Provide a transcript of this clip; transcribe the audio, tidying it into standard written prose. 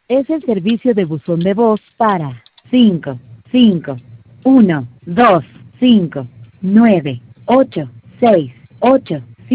Es el servicio de buzón de voz para 5, 5, 1, 2, 5, 9, 8, 6, 8.